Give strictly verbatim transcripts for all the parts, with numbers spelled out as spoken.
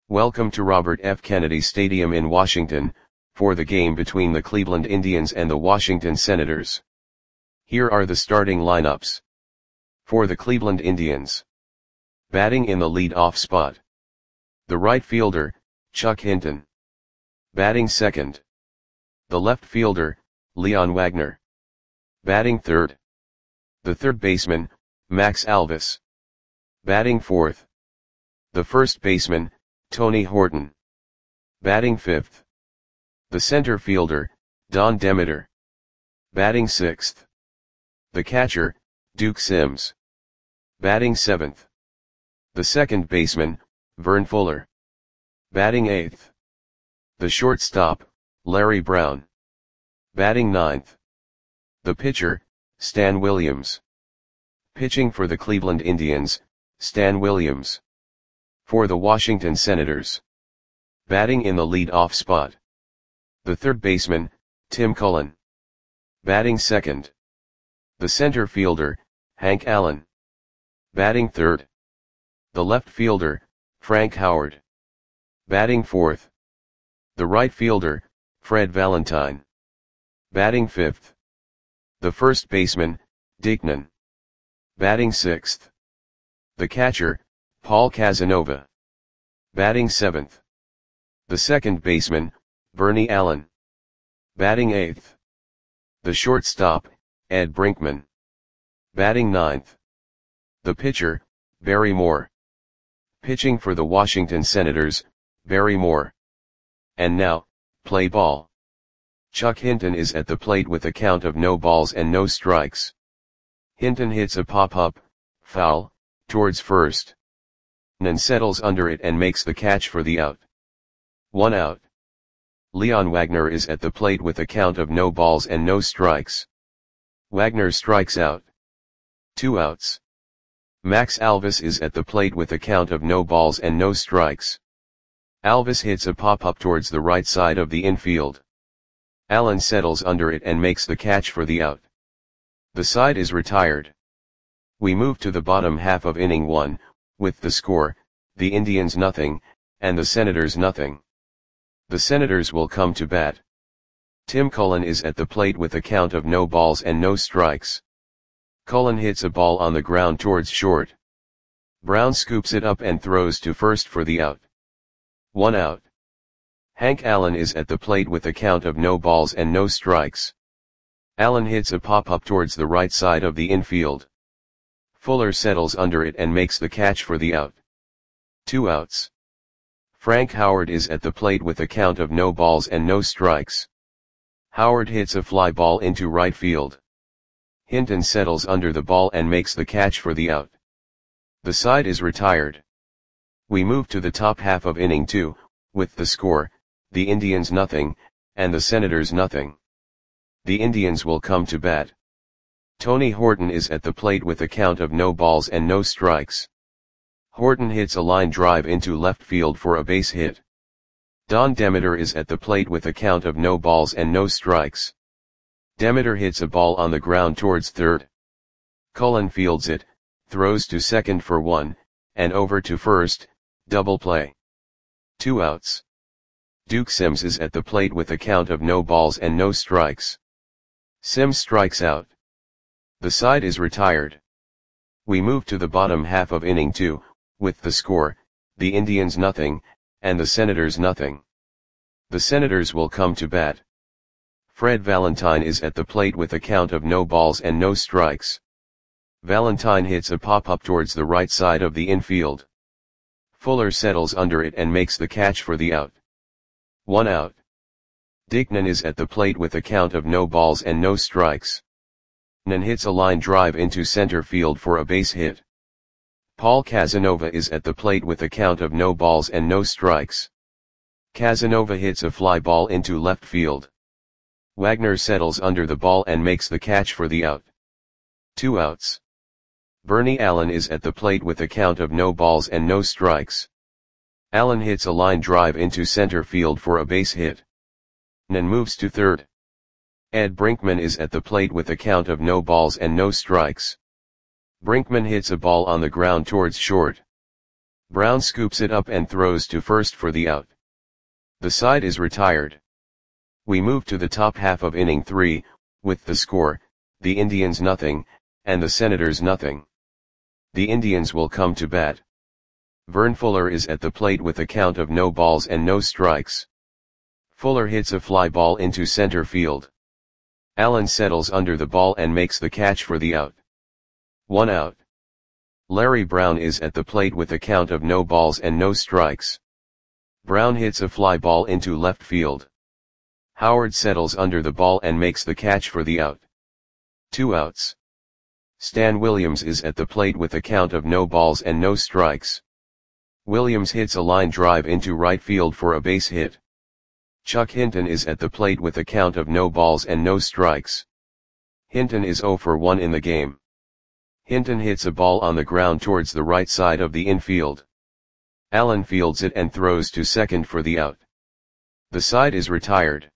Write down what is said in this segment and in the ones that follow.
Welcome to Robert F. Kennedy Stadium in Washington, for the game between the Cleveland Indians and the Washington Senators. Here are the starting lineups. For the Cleveland Indians. Batting in the lead-off spot. The right fielder, Chuck Hinton. Batting second. The left fielder, Leon Wagner. Batting third. The third baseman, Max Alvis. Batting fourth. The first baseman, Tony Horton. Batting fifth. The center fielder, Don Demeter. Batting sixth. The catcher, Duke Sims. Batting seventh. The second baseman, Vern Fuller. Batting eighth. The shortstop, Larry Brown. Batting ninth. The pitcher, Stan Williams. Pitching for the Cleveland Indians, Stan Williams. For the Washington Senators. Batting in the lead-off spot. The third baseman, Tim Cullen. Batting second. The center fielder, Hank Allen. Batting third. The left fielder, Frank Howard. Batting fourth. The right fielder, Fred Valentine. Batting fifth. The first baseman, Dickman. Batting sixth. The catcher, Paul Casanova. Batting seventh. The second baseman, Bernie Allen. Batting eighth. The shortstop, Ed Brinkman. Batting ninth. The pitcher, Barry Moore. Pitching for the Washington Senators, Barry Moore. And now, play ball. Chuck Hinton is at the plate with a count of no balls and no strikes. Hinton hits a pop-up, foul, towards first. Nan settles under it and makes the catch for the out. One out. Leon Wagner is at the plate with a count of no balls and no strikes. Wagner strikes out. Two outs. Max Alvis is at the plate with a count of no balls and no strikes. Alvis hits a pop-up towards the right side of the infield. Allen settles under it and makes the catch for the out. The side is retired. We move to the bottom half of inning one, with the score, the Indians nothing, and the Senators nothing. The Senators will come to bat. Tim Cullen is at the plate with a count of no balls and no strikes. Cullen hits a ball on the ground towards short. Brown scoops it up and throws to first for the out. One out. Hank Allen is at the plate with a count of no balls and no strikes. Allen hits a pop-up towards the right side of the infield. Fuller settles under it and makes the catch for the out. Two outs. Frank Howard is at the plate with a count of no balls and no strikes. Howard hits a fly ball into right field. Hinton settles under the ball and makes the catch for the out. The side is retired. We move to the top half of inning two, with the score, the Indians nothing, and the Senators nothing. The Indians will come to bat. Tony Horton is at the plate with a count of no balls and no strikes. Horton hits a line drive into left field for a base hit. Don Demeter is at the plate with a count of no balls and no strikes. Demeter hits a ball on the ground towards third. Cullen fields it, throws to second for one, and over to first, double play. Two outs. Duke Sims is at the plate with a count of no balls and no strikes. Sims strikes out. The side is retired. We move to the bottom half of inning two, with the score, the Indians nothing, and the Senators nothing. The Senators will come to bat. Fred Valentine is at the plate with a count of no balls and no strikes. Valentine hits a pop-up towards the right side of the infield. Fuller settles under it and makes the catch for the out. One out. Dickman is at the plate with a count of no balls and no strikes. Nan hits a line drive into center field for a base hit. Paul Casanova is at the plate with a count of no balls and no strikes. Casanova hits a fly ball into left field. Wagner settles under the ball and makes the catch for the out. Two outs. Bernie Allen is at the plate with a count of no balls and no strikes. Allen hits a line drive into center field for a base hit. Nan moves to third. Ed Brinkman is at the plate with a count of no balls and no strikes. Brinkman hits a ball on the ground towards short. Brown scoops it up and throws to first for the out. The side is retired. We move to the top half of inning three, with the score, the Indians nothing, and the Senators nothing. The Indians will come to bat. Vern Fuller is at the plate with a count of no balls and no strikes. Fuller hits a fly ball into center field. Allen settles under the ball and makes the catch for the out. One out. Larry Brown is at the plate with a count of no balls and no strikes. Brown hits a fly ball into left field. Howard settles under the ball and makes the catch for the out. Two outs. Stan Williams is at the plate with a count of no balls and no strikes. Williams hits a line drive into right field for a base hit. Chuck Hinton is at the plate with a count of no balls and no strikes. Hinton is oh for one in the game. Hinton hits a ball on the ground towards the right side of the infield. Allen fields it and throws to second for the out. The side is retired.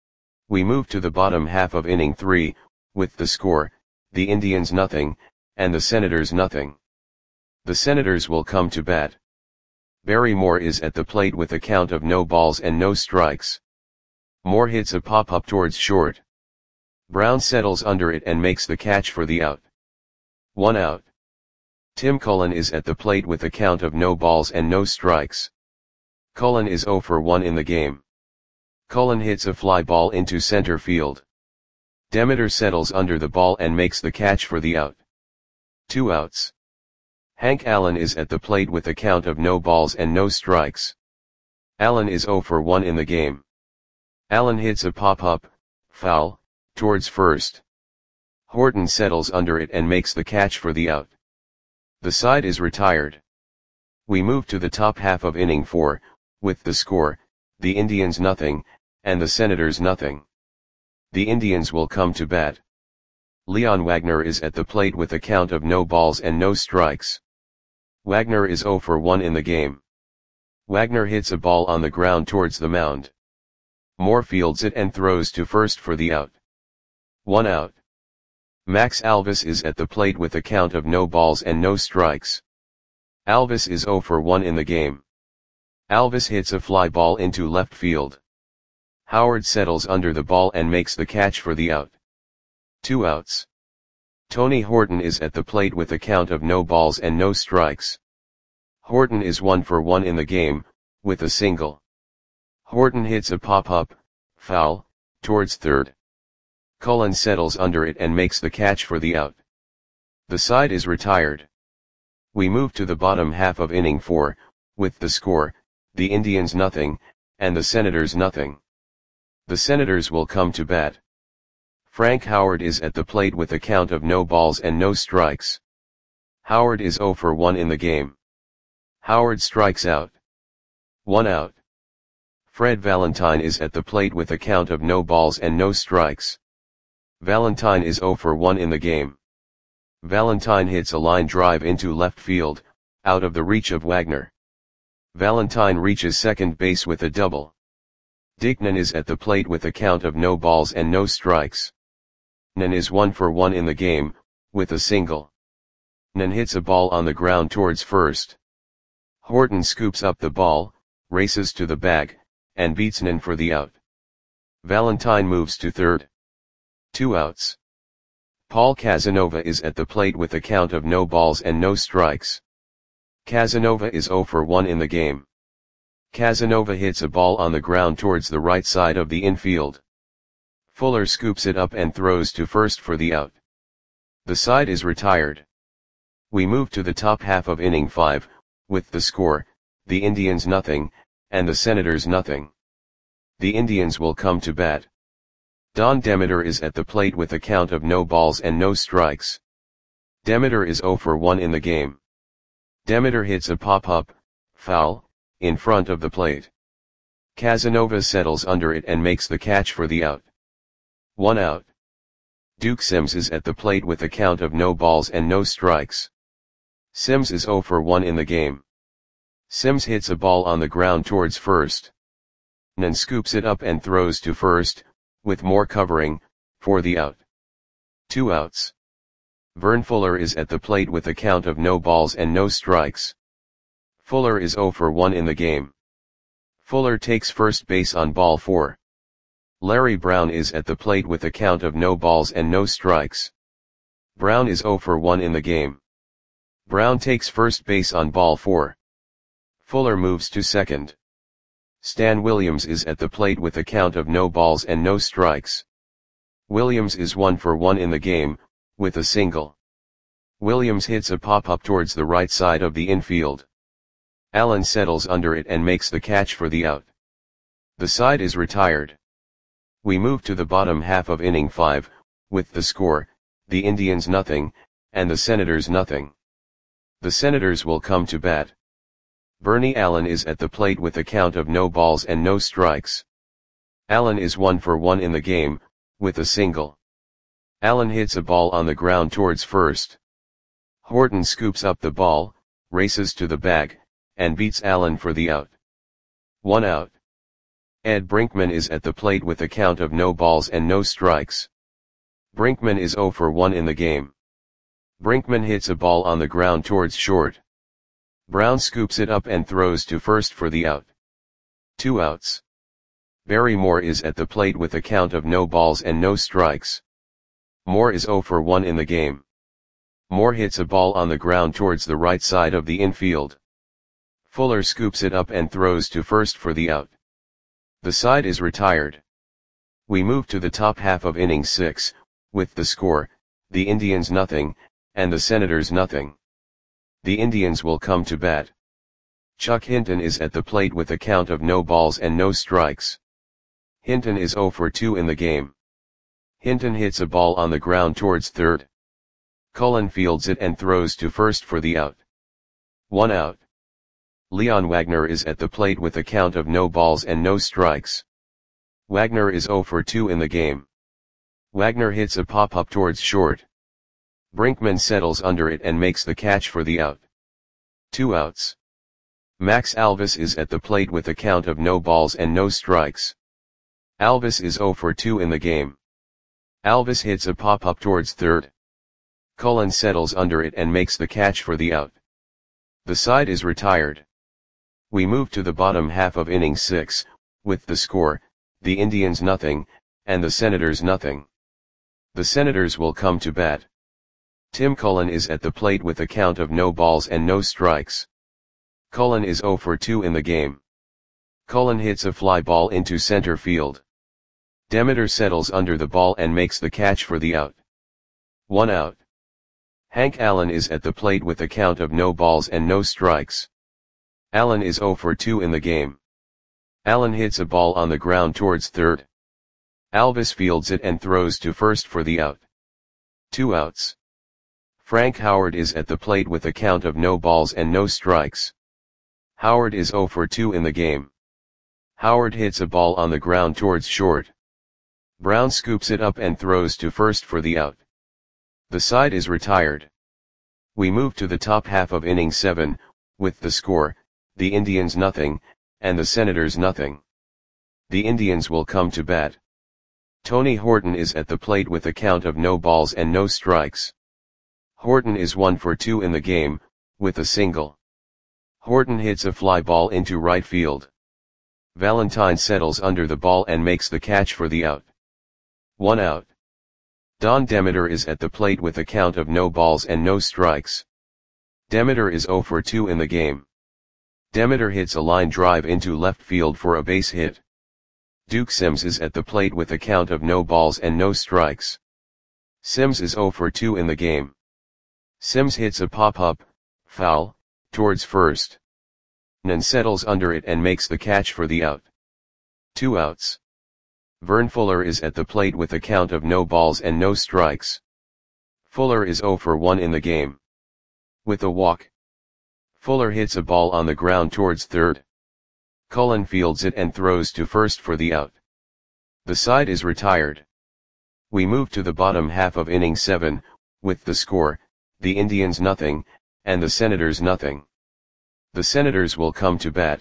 We move to the bottom half of inning three, with the score, the Indians nothing, and the Senators nothing. The Senators will come to bat. Barry Moore is at the plate with a count of no balls and no strikes. Moore hits a pop-up towards short. Brown settles under it and makes the catch for the out. One out. Tim Cullen is at the plate with a count of no balls and no strikes. Cullen is oh for one in the game. Cullen hits a fly ball into center field. Demeter settles under the ball and makes the catch for the out. Two outs. Hank Allen is at the plate with a count of no balls and no strikes. Allen is oh for one in the game. Allen hits a pop-up, foul, towards first. Horton settles under it and makes the catch for the out. The side is retired. We move to the top half of inning four, with the score, the Indians nothing, and the Senators nothing. The Indians will come to bat. Leon Wagner is at the plate with a count of no balls and no strikes. Wagner is oh for one in the game. Wagner hits a ball on the ground towards the mound. Moore fields it and throws to first for the out. One out. Max Alvis is at the plate with a count of no balls and no strikes. Alvis is oh for one in the game. Alvis hits a fly ball into left field. Howard settles under the ball and makes the catch for the out. Two outs. Tony Horton is at the plate with a count of no balls and no strikes. Horton is one for one in the game, with a single. Horton hits a pop-up, foul, towards third. Cullen settles under it and makes the catch for the out. The side is retired. We move to the bottom half of inning four, with the score, the Indians nothing, and the Senators nothing. The Senators will come to bat. Frank Howard is at the plate with a count of no balls and no strikes. Howard is oh for one in the game. Howard strikes out. One out. Fred Valentine is at the plate with a count of no balls and no strikes. Valentine is oh for one in the game. Valentine hits a line drive into left field, out of the reach of Wagner. Valentine reaches second base with a double. Dick Nunn is at the plate with a count of no balls and no strikes. Nunn is one for one in the game, with a single. Nunn hits a ball on the ground towards first. Horton scoops up the ball, races to the bag, and beats Nunn for the out. Valentine moves to third. Two outs. Paul Casanova is at the plate with a count of no balls and no strikes. Casanova is oh for one in the game. Casanova hits a ball on the ground towards the right side of the infield. Fuller scoops it up and throws to first for the out. The side is retired. We move to the top half of inning five, with the score, the Indians nothing, and the Senators nothing. The Indians will come to bat. Don Demeter is at the plate with a count of no balls and no strikes. Demeter is oh for one in the game. Demeter hits a pop-up, foul, in front of the plate. Casanova settles under it and makes the catch for the out. One out. Duke Sims is at the plate with a count of no balls and no strikes. Sims is oh for one in the game. Sims hits a ball on the ground towards first. Nunn scoops it up and throws to first, with Moore covering, for the out. Two outs. Vern Fuller is at the plate with a count of no balls and no strikes. Fuller is zero for one in the game. Fuller takes first base on ball four. Larry Brown is at the plate with a count of no balls and no strikes. Brown is zero for one in the game. Brown takes first base on ball four. Fuller moves to second. Stan Williams is at the plate with a count of no balls and no strikes. Williams is one for one in the game, with a single. Williams hits a pop-up towards the right side of the infield. Allen settles under it and makes the catch for the out. The side is retired. We move to the bottom half of inning five, with the score, the Indians nothing, and the Senators nothing. The Senators will come to bat. Bernie Allen is at the plate with a count of no balls and no strikes. Allen is one for one in the game, with a single. Allen hits a ball on the ground towards first. Horton scoops up the ball, races to the bag, and beats Allen for the out. One out. Ed Brinkman is at the plate with a count of no balls and no strikes. Brinkman is zero for one in the game. Brinkman hits a ball on the ground towards short. Brown scoops it up and throws to first for the out. Two outs. Barry Moore is at the plate with a count of no balls and no strikes. Moore is zero for one in the game. Moore hits a ball on the ground towards the right side of the infield. Fuller scoops it up and throws to first for the out. The side is retired. We move to the top half of inning six, with the score, the Indians nothing, and the Senators nothing. The Indians will come to bat. Chuck Hinton is at the plate with a count of no balls and no strikes. Hinton is zero for two in the game. Hinton hits a ball on the ground towards third. Cullen fields it and throws to first for the out. One out. Leon Wagner is at the plate with a count of no balls and no strikes. Wagner is zero for two in the game. Wagner hits a pop-up towards short. Brinkman settles under it and makes the catch for the out. Two outs. Max Alvis is at the plate with a count of no balls and no strikes. Alvis is zero for two in the game. Alvis hits a pop-up towards third. Cullen settles under it and makes the catch for the out. The side is retired. We move to the bottom half of inning six, with the score, the Indians nothing, and the Senators nothing. The Senators will come to bat. Tim Cullen is at the plate with a count of no balls and no strikes. Cullen is zero for two in the game. Cullen hits a fly ball into center field. Demeter settles under the ball and makes the catch for the out. One out. Hank Allen is at the plate with a count of no balls and no strikes. Allen is zero for two in the game. Allen hits a ball on the ground towards third. Alvis fields it and throws to first for the out. Two outs. Frank Howard is at the plate with a count of no balls and no strikes. Howard is zero for two in the game. Howard hits a ball on the ground towards short. Brown scoops it up and throws to first for the out. The side is retired. We move to the top half of inning seven, with the score, the Indians nothing, and the Senators nothing. The Indians will come to bat. Tony Horton is at the plate with a count of no balls and no strikes. Horton is one for two in the game, with a single. Horton hits a fly ball into right field. Valentine settles under the ball and makes the catch for the out. One out. Don Demeter is at the plate with a count of no balls and no strikes. Demeter is zero for two in the game. Demeter hits a line drive into left field for a base hit. Duke Sims is at the plate with a count of no balls and no strikes. Sims is zero for two in the game. Sims hits a pop-up, foul, towards first. Nan settles under it and makes the catch for the out. Two outs. Vern Fuller is at the plate with a count of no balls and no strikes. Fuller is zero for one in the game. With a walk. Fuller hits a ball on the ground towards third. Cullen fields it and throws to first for the out. The side is retired. We move to the bottom half of inning seven, with the score, the Indians nothing, and the Senators nothing. The Senators will come to bat.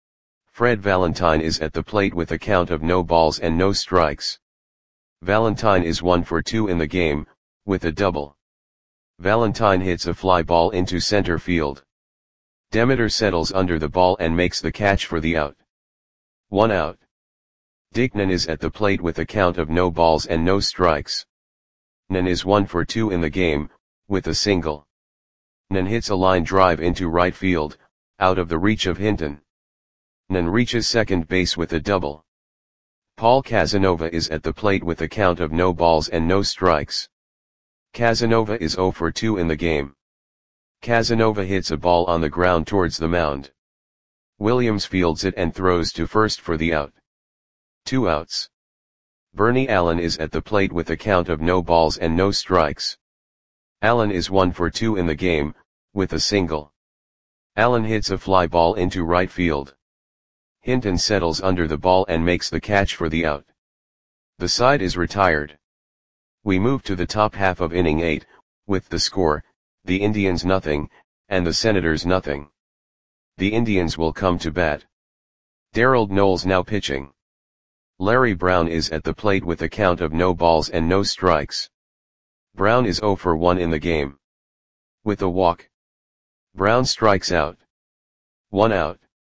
Fred Valentine is at the plate with a count of no balls and no strikes. Valentine is one for two in the game, with a double. Valentine hits a fly ball into center field. Demeter settles under the ball and makes the catch for the out. One out. Dicknan is at the plate with a count of no balls and no strikes. Nan is one for two in the game, with a single. Nan hits a line drive into right field, out of the reach of Hinton. Nan reaches second base with a double. Paul Casanova is at the plate with a count of no balls and no strikes. Casanova is zero for two in the game. Casanova hits a ball on the ground towards the mound. Williams fields it and throws to first for the out. Two outs. Bernie Allen is at the plate with a count of no balls and no strikes. Allen is one for two in the game, with a single. Allen hits a fly ball into right field. Hinton settles under the ball and makes the catch for the out. The side is retired. We move to the top half of inning eight, with the score, the Indians nothing, and the Senators nothing. The Indians will come to bat. Darrell Knowles now pitching. Larry Brown is at the plate with a count of no balls and no strikes. Brown is zero for one in the game. With a walk. Brown strikes out. One out.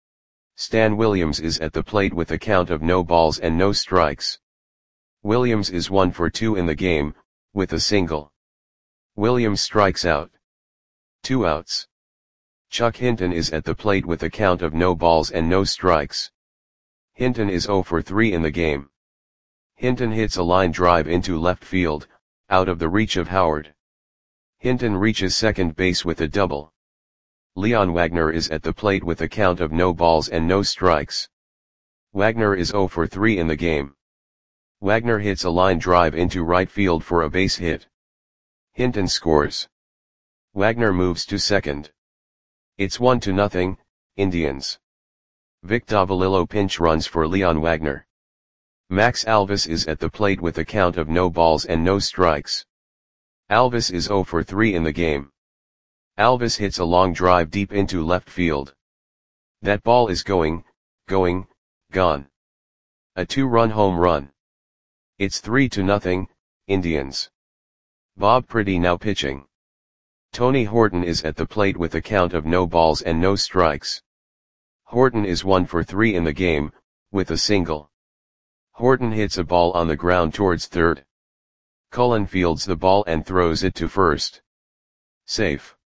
Stan Williams is at the plate with a count of no balls and no strikes. Williams is one for two in the game, with a single. Williams strikes out. Two outs. Chuck Hinton is at the plate with a count of no balls and no strikes. Hinton is zero for three in the game. Hinton hits a line drive into left field, out of the reach of Howard. Hinton reaches second base with a double. Leon Wagner is at the plate with a count of no balls and no strikes. Wagner is zero for three in the game. Wagner hits a line drive into right field for a base hit. Hinton scores. Wagner moves to second. It's one to nothing, Indians. Vic Davalillo pinch runs for Leon Wagner. Max Alvis is at the plate with a count of no balls and no strikes. Alvis is zero for three in the game. Alvis hits a long drive deep into left field. That ball is going, going, gone. A two-run home run. It's three to nothing, Indians. Bob Priddy now pitching. Tony Horton is at the plate with a count of no balls and no strikes. Horton is one for three in the game, with a single. Horton hits a ball on the ground towards third. Cullen fields the ball and throws it to first. Safe.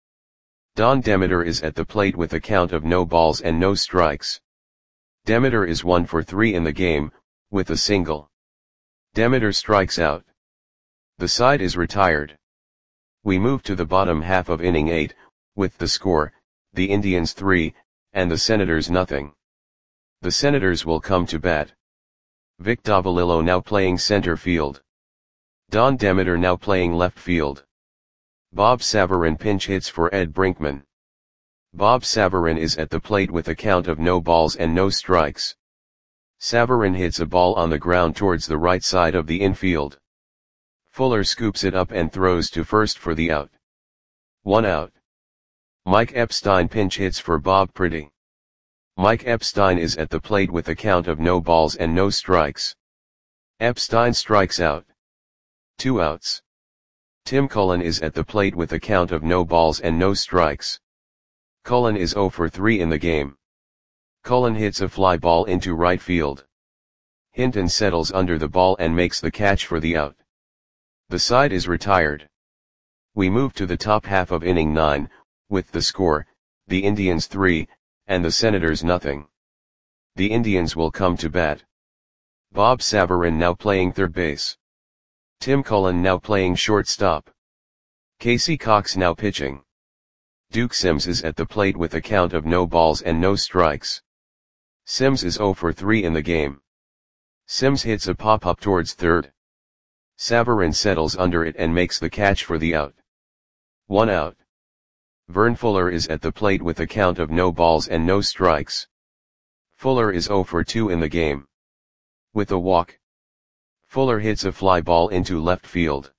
Don Demeter is at the plate with a count of no balls and no strikes. Demeter is one for three in the game, with a single. Demeter strikes out. The side is retired. We move to the bottom half of inning eight, with the score, the Indians three, and the Senators nothing. The Senators will come to bat. Vic Davalillo now playing center field. Don Demeter now playing left field. Bob Savarin pinch hits for Ed Brinkman. Bob Savarin is at the plate with a count of no balls and no strikes. Savarin hits a ball on the ground towards the right side of the infield. Fuller scoops it up and throws to first for the out. One out. Mike Epstein pinch hits for Bob Priddy. Mike Epstein is at the plate with a count of no balls and no strikes. Epstein strikes out. Two outs. Tim Cullen is at the plate with a count of no balls and no strikes. Cullen is zero for three in the game. Cullen hits a fly ball into right field. Hinton settles under the ball and makes the catch for the out. The side is retired. We move to the top half of inning nine, with the score, the Indians three, and the Senators nothing. The Indians will come to bat. Bob Savarin now playing third base. Tim Cullen now playing shortstop. Casey Cox now pitching. Duke Sims is at the plate with a count of no balls and no strikes. Sims is zero for three in the game. Sims hits a pop-up towards third. Savarin settles under it and makes the catch for the out. One out. Vern Fuller is at the plate with a count of no balls and no strikes. Fuller is zero for two in the game. With a walk. Fuller hits a fly ball into left field.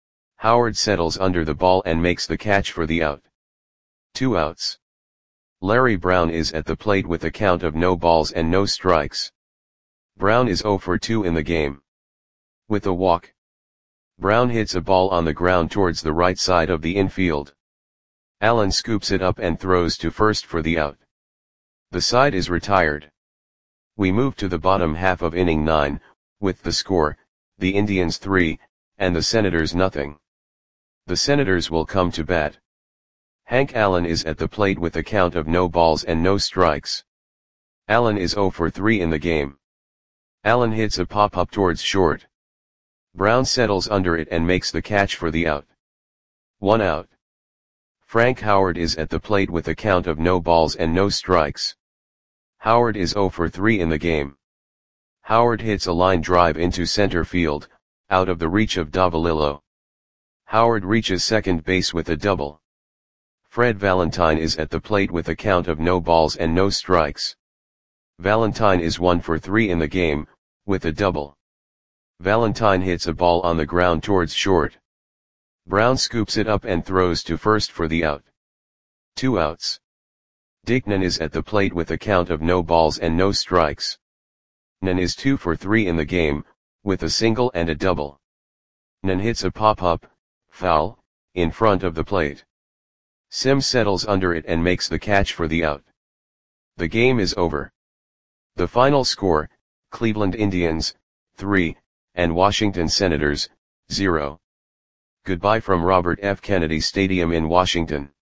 Howard settles under the ball and makes the catch for the out. Two outs. Larry Brown is at the plate with a count of no balls and no strikes. Brown is zero for two in the game. With a walk. Brown hits a ball on the ground towards the right side of the infield. Allen scoops it up and throws to first for the out. The side is retired. We move to the bottom half of inning nine, with the score, the Indians three, and the Senators nothing. The Senators will come to bat. Hank Allen is at the plate with a count of no balls and no strikes. Allen is oh for three in the game. Allen hits a pop-up towards short. Brown settles under it and makes the catch for the out. One out. Frank Howard is at the plate with a count of no balls and no strikes. Howard is oh for three in the game. Howard hits a line drive into center field, out of the reach of Davalillo. Howard reaches second base with a double. Fred Valentine is at the plate with a count of no balls and no strikes. Valentine is one for three in the game, with a double. Valentine hits a ball on the ground towards short. Brown scoops it up and throws to first for the out. Two outs. Dickman is at the plate with a count of no balls and no strikes. Nan is two for three in the game, with a single and a double. Nan hits a pop-up, foul, in front of the plate. Sims settles under it and makes the catch for the out. The game is over. The final score, Cleveland Indians, three, and Washington Senators, zero. Goodbye from Robert F. Kennedy Stadium in Washington.